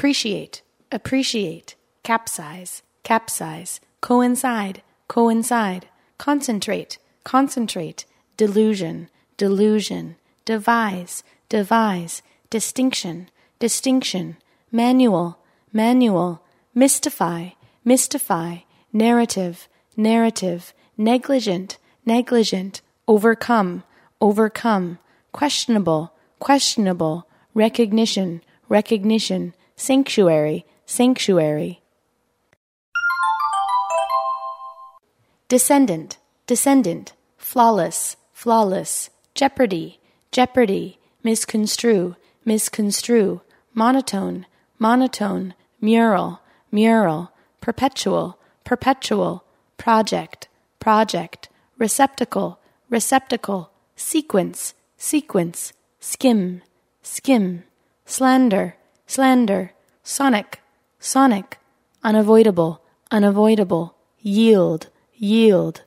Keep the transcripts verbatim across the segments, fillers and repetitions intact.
appreciate, appreciate, capsize, capsize, coincide, coincide, concentrate, concentrate, delusion, delusion, devise, devise, distinction, distinction, manual, manual, mystify, mystify, narrative, narrative, negligent, negligent, overcome, overcome, questionable, questionable, recognition, recognition, sanctuary, sanctuary. Descendant, descendant, flawless, flawless, jeopardy, jeopardy, misconstrue, misconstrue, monotone, monotone, mural, mural, perpetual, perpetual, project, project, receptacle, receptacle, sequence, sequence, skim, skim, slander, slander, sonic, sonic, unavoidable, unavoidable, yield, yield.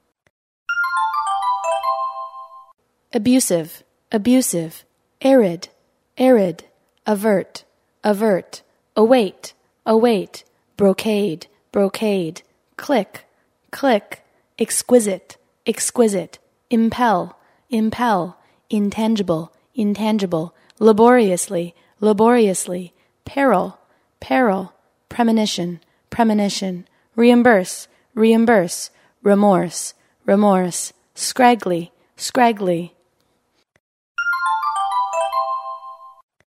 Abusive, abusive, arid, arid, avert, avert, await, await, brocade, brocade, click, click, exquisite, exquisite, impel, impel, intangible, intangible, laboriously, laboriously, peril, peril, premonition, premonition, reimburse, reimburse, remorse, remorse, scraggly, scraggly,